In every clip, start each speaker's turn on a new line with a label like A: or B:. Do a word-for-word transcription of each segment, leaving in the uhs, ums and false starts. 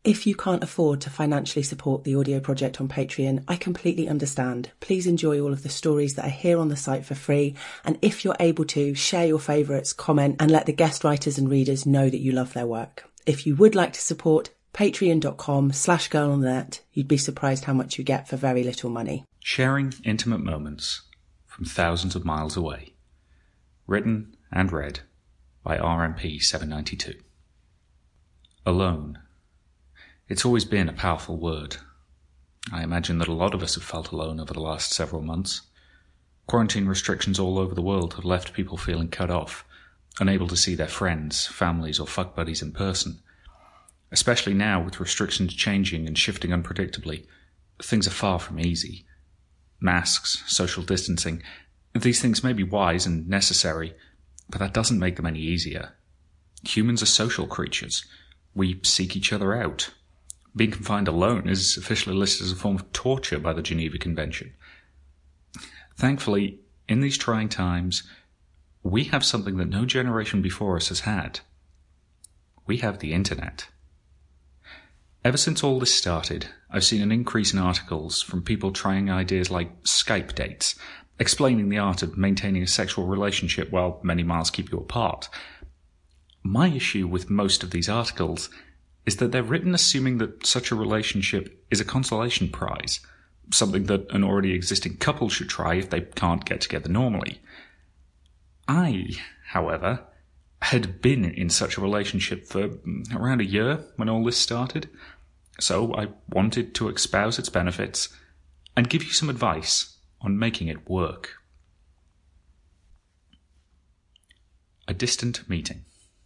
A: If you can't afford to financially support the audio project on Patreon, I completely understand. Please enjoy all of the stories that are here on the site for free. And if you're able to, share your favourites, comment, and let the guest writers and readers know that you love their work. If you would like to support, patreon.com slash girl on the net. You'd be surprised how much you get for very little money.
B: Sharing intimate moments from thousands of miles away. Written and read by R M P seven ninety-two. Alone. It's always been a powerful word. I imagine that a lot of us have felt alone over the last several months. Quarantine restrictions all over the world have left people feeling cut off, unable to see their friends, families or fuck buddies in person. Especially now, with restrictions changing and shifting unpredictably, things are far from easy. Masks, social distancing, these things may be wise and necessary, but that doesn't make them any easier. Humans are social creatures. We seek each other out. Being confined alone is officially listed as a form of torture by the Geneva Convention. Thankfully, in these trying times, we have something that no generation before us has had. We have the internet. Ever since all this started, I've seen an increase in articles from people trying ideas like Skype dates, explaining the art of maintaining a sexual relationship while many miles keep you apart. My issue with most of these articles is that they're written assuming that such a relationship is a consolation prize, something that an already existing couple should try if they can't get together normally. I, however, had been in such a relationship for around a year when all this started, so I wanted to espouse its benefits and give you some advice on making it work. A distant meeting.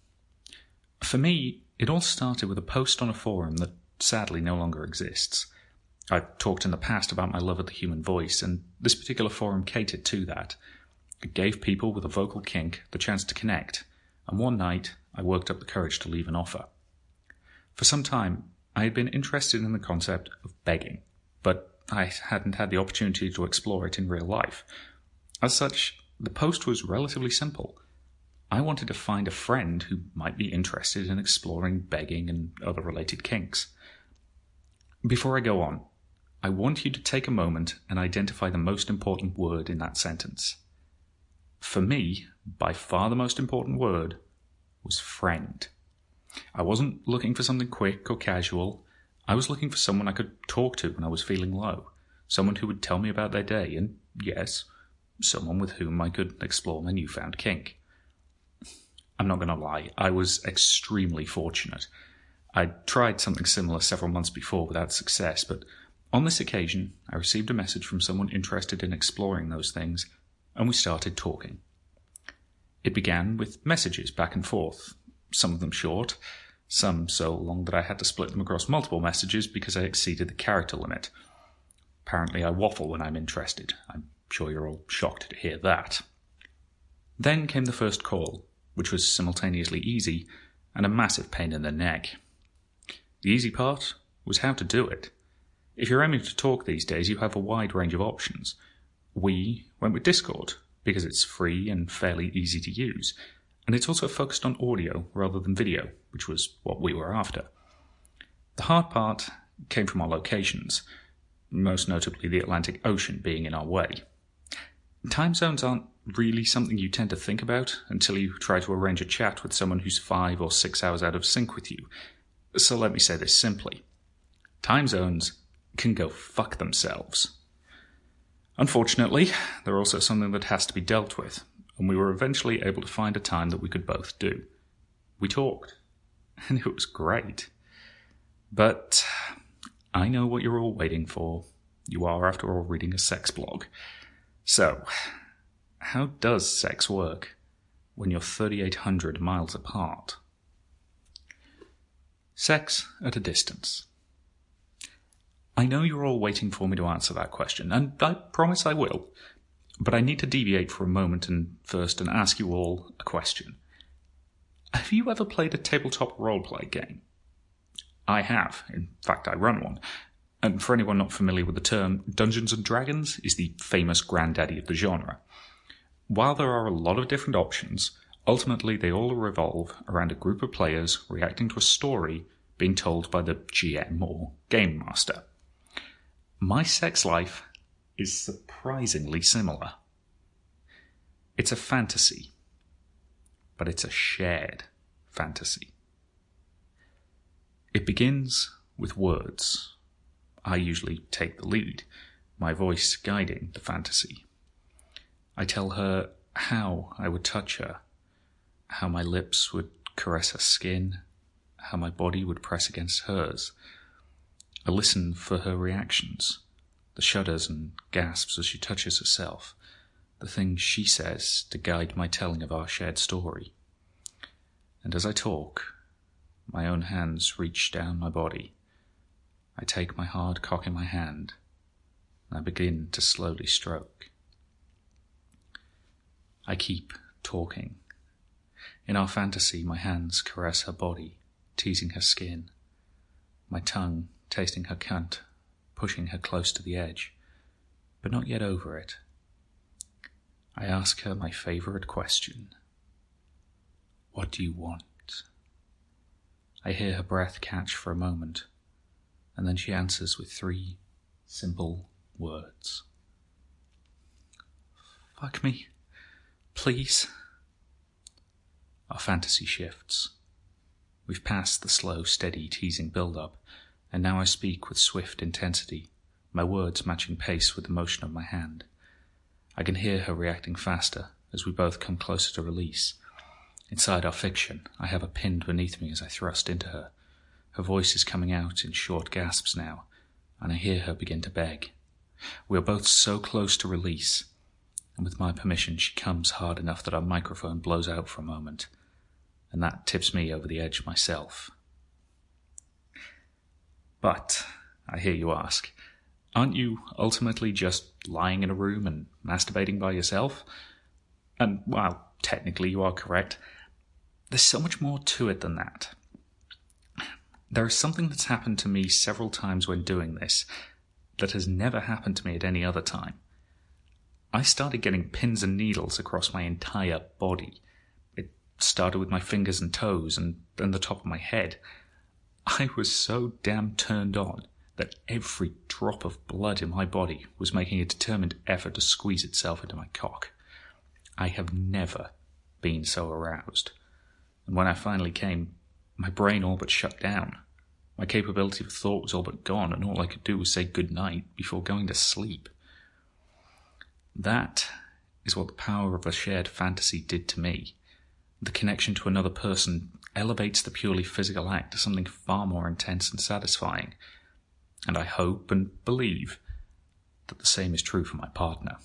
B: For me, it all started with a post on a forum that sadly no longer exists. I've talked in the past about my love of the human voice, and this particular forum catered to that. It gave people with a vocal kink the chance to connect, and one night I worked up the courage to leave an offer. For some time, I had been interested in the concept of begging, but I hadn't had the opportunity to explore it in real life. As such, the post was relatively simple. I wanted to find a friend who might be interested in exploring begging and other related kinks. Before I go on, I want you to take a moment and identify the most important word in that sentence. For me, by far the most important word was friend. I wasn't looking for something quick or casual. I was looking for someone I could talk to when I was feeling low, someone who would tell me about their day, and yes, someone with whom I could explore my newfound kink. I'm not going to lie, I was extremely fortunate. I'd tried something similar several months before without success, but on this occasion, I received a message from someone interested in exploring those things, and we started talking. It began with messages back and forth, some of them short, some so long that I had to split them across multiple messages because I exceeded the character limit. Apparently I waffle when I'm interested. I'm sure you're all shocked to hear that. Then came the first call, which was simultaneously easy and a massive pain in the neck. The easy part was how to do it. If you're aiming to talk these days, you have a wide range of options. We went with Discord, because it's free and fairly easy to use, and it's also focused on audio rather than video, which was what we were after. The hard part came from our locations, most notably the Atlantic Ocean being in our way. Time zones aren't really something you tend to think about until you try to arrange a chat with someone who's five or six hours out of sync with you. So let me say this simply. Time zones can go fuck themselves. Unfortunately, they're also something that has to be dealt with, and we were eventually able to find a time that we could both do. We talked, and it was great. But I know what you're all waiting for. You are, after all, reading a sex blog. So, how does sex work when you're thirty-eight hundred miles apart? Sex at a distance. I know you're all waiting for me to answer that question, and I promise I will. But I need to deviate for a moment and first and ask you all a question. Have you ever played a tabletop roleplay game? I have. In fact, I run one. And for anyone not familiar with the term, Dungeons and Dragons is the famous granddaddy of the genre. While there are a lot of different options, ultimately they all revolve around a group of players reacting to a story being told by the G M or Game Master. My sex life is surprisingly similar. It's a fantasy, but it's a shared fantasy. It begins with words. I usually take the lead, my voice guiding the fantasy. I tell her how I would touch her, how my lips would caress her skin, how my body would press against hers. I listen for her reactions, the shudders and gasps as she touches herself, the things she says to guide my telling of our shared story. And as I talk, my own hands reach down my body. I take my hard cock in my hand, and I begin to slowly stroke. I keep talking. In our fantasy, my hands caress her body, teasing her skin, my tongue tasting her cunt, pushing her close to the edge, but not yet over it. I ask her my favourite question. What do you want? I hear her breath catch for a moment, and then she answers with three simple words. Fuck me, please. Our fantasy shifts. We've passed the slow, steady, teasing build-up, and now I speak with swift intensity, my words matching pace with the motion of my hand. I can hear her reacting faster as we both come closer to release. Inside our fiction, I have her pinned beneath me as I thrust into her. Her voice is coming out in short gasps now, and I hear her begin to beg. We are both so close to release, and with my permission she comes hard enough that our microphone blows out for a moment, and that tips me over the edge myself. But, I hear you ask, aren't you ultimately just lying in a room and masturbating by yourself? And while technically you are correct, there's so much more to it than that. There is something that's happened to me several times when doing this that has never happened to me at any other time. I started getting pins and needles across my entire body. It started with my fingers and toes and then the top of my head. I was so damn turned on that every drop of blood in my body was making a determined effort to squeeze itself into my cock. I have never been so aroused. And when I finally came, my brain all but shut down. My capability of thought was all but gone, and all I could do was say good night before going to sleep. That is what the power of a shared fantasy did to me. The connection to another person elevates the purely physical act to something far more intense and satisfying. And I hope and believe that the same is true for my partner.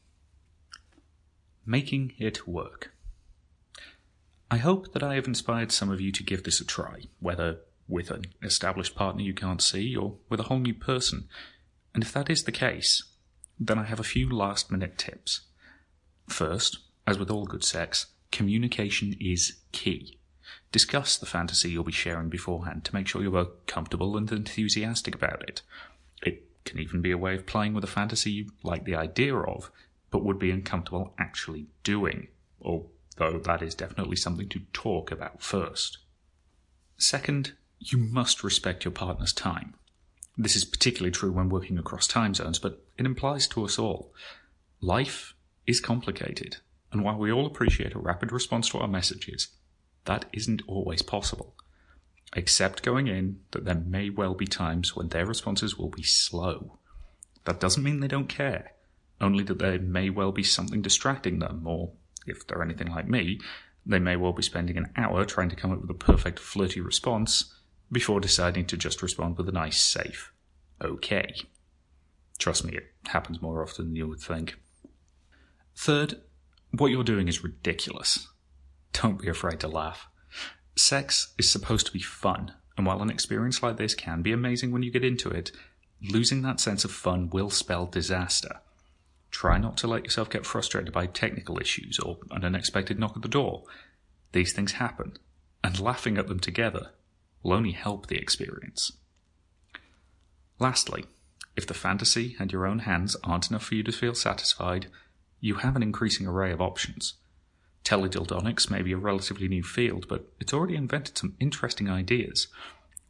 B: Making it work. I hope that I have inspired some of you to give this a try, whether with an established partner you can't see or with a whole new person. And if that is the case, then I have a few last-minute tips. First, as with all good sex, communication is key. Discuss the fantasy you'll be sharing beforehand to make sure you're both comfortable and enthusiastic about it. It can even be a way of playing with a fantasy you like the idea of, but would be uncomfortable actually doing, although that is definitely something to talk about first. Second, you must respect your partner's time. This is particularly true when working across time zones, but it implies to us all. Life is complicated, and while we all appreciate a rapid response to our messages, that isn't always possible. Accept going in that there may well be times when their responses will be slow. That doesn't mean they don't care, only that there may well be something distracting them, or, if they're anything like me, they may well be spending an hour trying to come up with a perfect flirty response before deciding to just respond with a nice, safe, okay. Trust me, it happens more often than you would think. Third, what you're doing is ridiculous. Don't be afraid to laugh. Sex is supposed to be fun, and while an experience like this can be amazing when you get into it, losing that sense of fun will spell disaster. Try not to let yourself get frustrated by technical issues or an unexpected knock at the door. These things happen, and laughing at them together will only help the experience. Lastly, if the fantasy and your own hands aren't enough for you to feel satisfied, you have an increasing array of options. Teledildonics may be a relatively new field, but it's already invented some interesting ideas.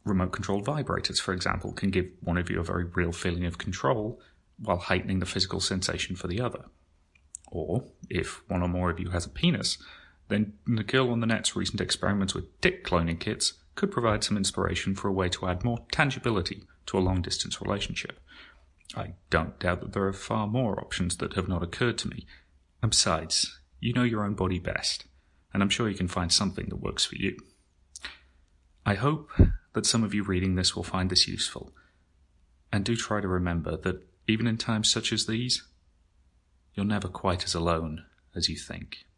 B: Remote-controlled vibrators, for example, can give one of you a very real feeling of control while heightening the physical sensation for the other. Or, if one or more of you has a penis, then the girl on the net's recent experiments with dick cloning kits could provide some inspiration for a way to add more tangibility to a long-distance relationship. I don't doubt that there are far more options that have not occurred to me. And besides, you know your own body best, and I'm sure you can find something that works for you. I hope that some of you reading this will find this useful, and do try to remember that even in times such as these, you're never quite as alone as you think.